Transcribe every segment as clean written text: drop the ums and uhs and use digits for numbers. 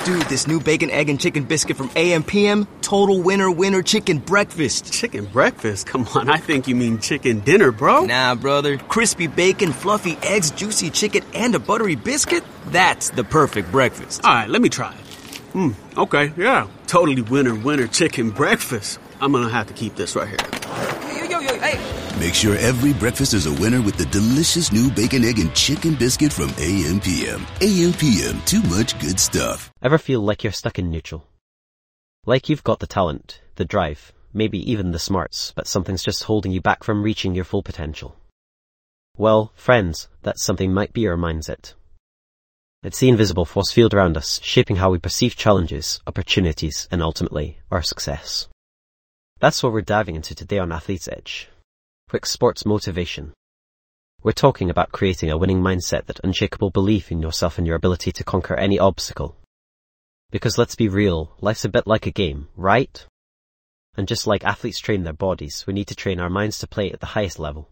Dude, this new bacon, egg, and chicken biscuit from AM/PM, total winner chicken breakfast. Chicken breakfast? Come on, I think you mean chicken dinner, bro. Nah, brother. Crispy bacon, fluffy eggs, juicy chicken, and a buttery biscuit? That's the perfect breakfast. All right, let me try it. Okay, yeah. Totally winner chicken breakfast. I'm gonna have to keep this right here. Yo, hey. Make sure every breakfast is a winner with the delicious new bacon, egg, and chicken biscuit from AM/PM. AM/PM, too much good stuff. Ever feel like you're stuck in neutral? Like you've got the talent, the drive, maybe even the smarts, but something's just holding you back from reaching your full potential? Well, friends, that something might be our mindset. It's the invisible force field around us, shaping how we perceive challenges, opportunities, and ultimately, our success. That's what we're diving into today on Athlete's Edge. Quick sports motivation. We're talking about creating a winning mindset, that unshakable belief in yourself and your ability to conquer any obstacle. Because let's be real, life's a bit like a game, right? And just like athletes train their bodies, we need to train our minds to play at the highest level.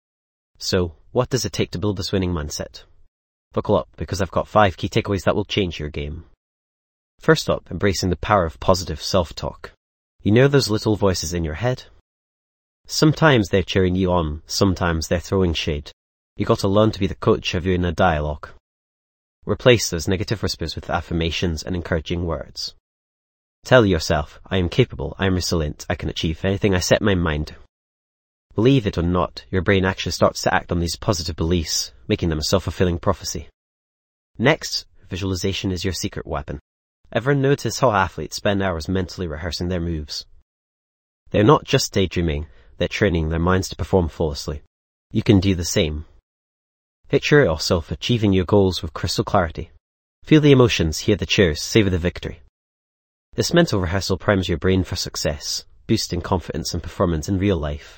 So, what does it take to build this winning mindset? Buckle up, because I've got 5 key takeaways that will change your game. First up, embracing the power of positive self-talk. You know those little voices in your head? Sometimes they're cheering you on, sometimes they're throwing shade. You got to learn to be the coach of your inner dialogue. Replace those negative whispers with affirmations and encouraging words. Tell yourself, I am capable, I am resilient, I can achieve anything I set my mind to. Believe it or not, your brain actually starts to act on these positive beliefs, making them a self-fulfilling prophecy. Next, visualization is your secret weapon. Ever notice how athletes spend hours mentally rehearsing their moves? They're not just daydreaming, they're training their minds to perform flawlessly. You can do the same. Picture yourself achieving your goals with crystal clarity. Feel the emotions, hear the cheers, savor the victory. This mental rehearsal primes your brain for success, boosting confidence and performance in real life.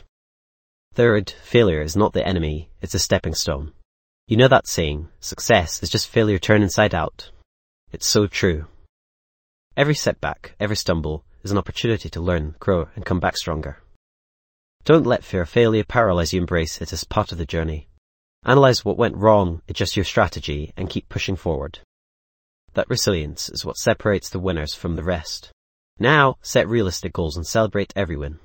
Third, failure is not the enemy, it's a stepping stone. You know that saying, success is just failure turned inside out. It's so true. Every setback, every stumble, is an opportunity to learn, grow, and come back stronger. Don't let fear of failure paralyze you. Embrace it as part of the journey. Analyze what went wrong, adjust your strategy, and keep pushing forward. That resilience is what separates the winners from the rest. Now, set realistic goals and celebrate every win.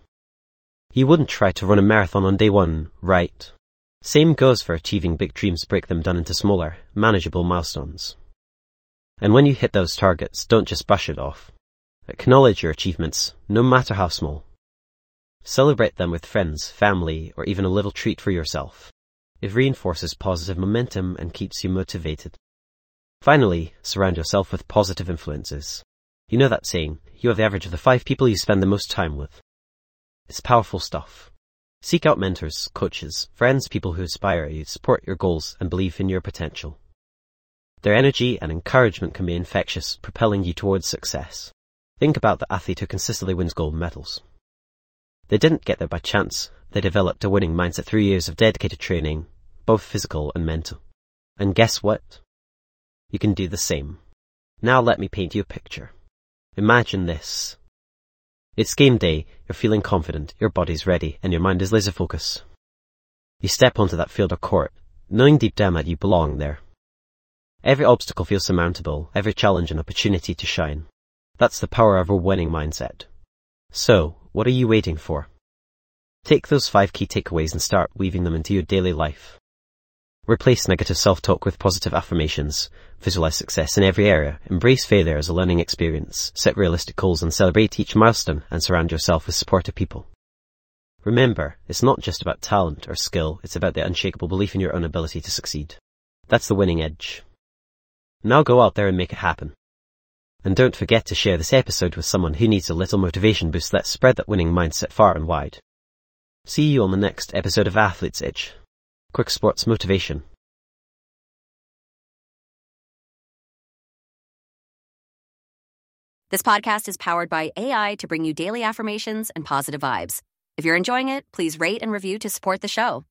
You wouldn't try to run a marathon on day one, right? Same goes for achieving big dreams. Break them down into smaller, manageable milestones. And when you hit those targets, don't just brush it off. Acknowledge your achievements, no matter how small. Celebrate them with friends, family, or even a little treat for yourself. It reinforces positive momentum and keeps you motivated. Finally, surround yourself with positive influences. You know that saying, you are the average of the 5 people you spend the most time with. It's powerful stuff. Seek out mentors, coaches, friends, people who inspire you, support your goals, and believe in your potential. Their energy and encouragement can be infectious, propelling you towards success. Think about the athlete who consistently wins gold medals. They didn't get there by chance. They developed a winning mindset through years of dedicated training, both physical and mental. And guess what? You can do the same. Now let me paint you a picture. Imagine this. It's game day, you're feeling confident, your body's ready, and your mind is laser focused. You step onto that field or court, knowing deep down that you belong there. Every obstacle feels surmountable, every challenge an opportunity to shine. That's the power of a winning mindset. So, what are you waiting for? Take those 5 key takeaways and start weaving them into your daily life. Replace negative self-talk with positive affirmations. Visualize success in every area. Embrace failure as a learning experience. Set realistic goals and celebrate each milestone, and surround yourself with supportive people. Remember, it's not just about talent or skill, it's about the unshakable belief in your own ability to succeed. That's the winning edge. Now go out there and make it happen. And don't forget to share this episode with someone who needs a little motivation boost. Let's spread that winning mindset far and wide. See you on the next episode of Athlete's Edge. Quick sports motivation. This podcast is powered by AI to bring you daily affirmations and positive vibes. If you're enjoying it, please rate and review to support the show.